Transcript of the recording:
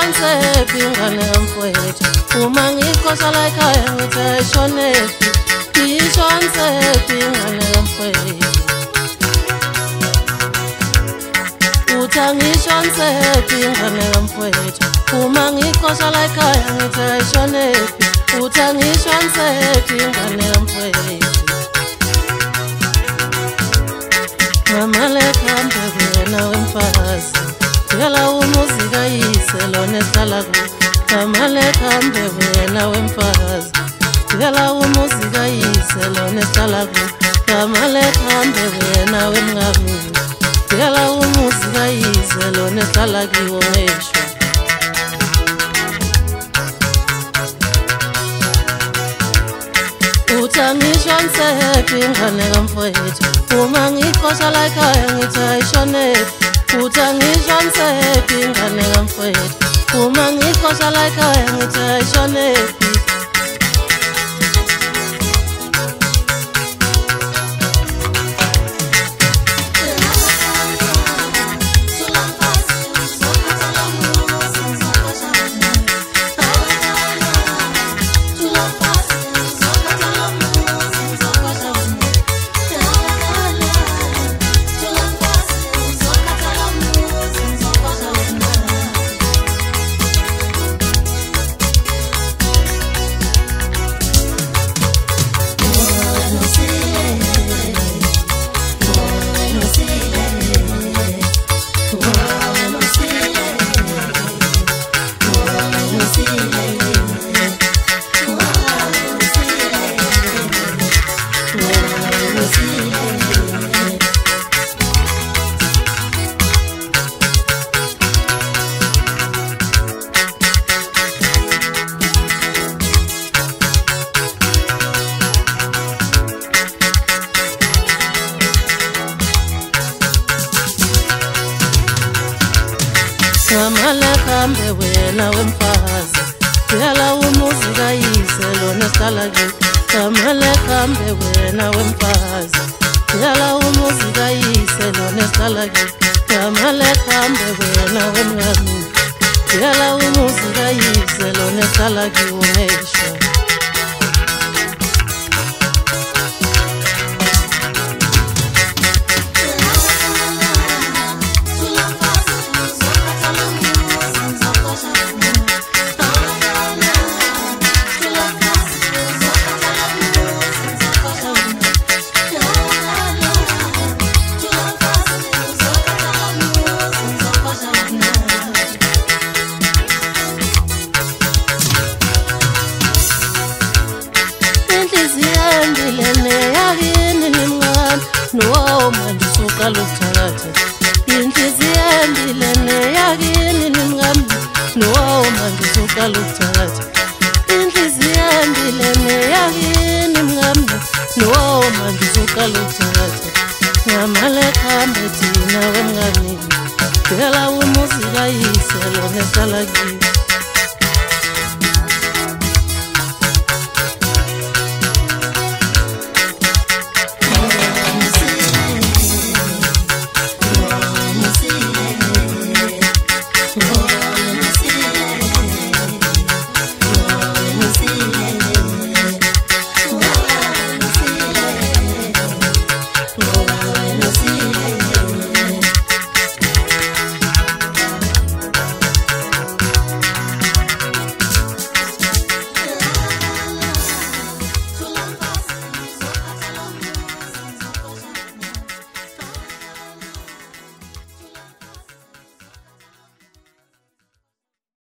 ngishonsephi ingane kamfowethu uma ngikhosa la ekhaya ngithi ayishonephi ngishonsephi ingane kamfowethu uthi angishonsephi ingane kamfowethu uma ngikhosa la ekhaya ngithi ayishonephi uthi angishonsephi ingane kamfowethu mama lekhambe wena wemfazi yala umuzi kayise lona ehlala ku mama lekhambe wena wemfazi yala umuzi kayise lona ehlala ku mama lekhambe wena wemngami yala umuzi kayise lona ehlala kiwo ngeshwa uthi angishonsephi ingane kamfowethu uma ngikhosa la ekhaya ngithi ayishonephi uthi angishonsephi ingane kamfowethu uma ngikhosa la ekhaya ngithi ayishonephi mama lekhambe wena wemfazi yala umuzi kayise lona ehlala kiwo mama lekhambe wena wemfazi yala umuzi kayise lona ehlala kiwo mama lekhambe wena wemngami yala umuzi kayise lona ehlala kiwo ngeshwa no manje soqala ukuthatha inhliziyo embilene yakini nimngami no manje soqala ukuthatha inhliziyo embilene yakini nimngami no manje soqala ukuthatha mama lekhambe thina wemngani phela umuzi kayise lona ehlala kiwo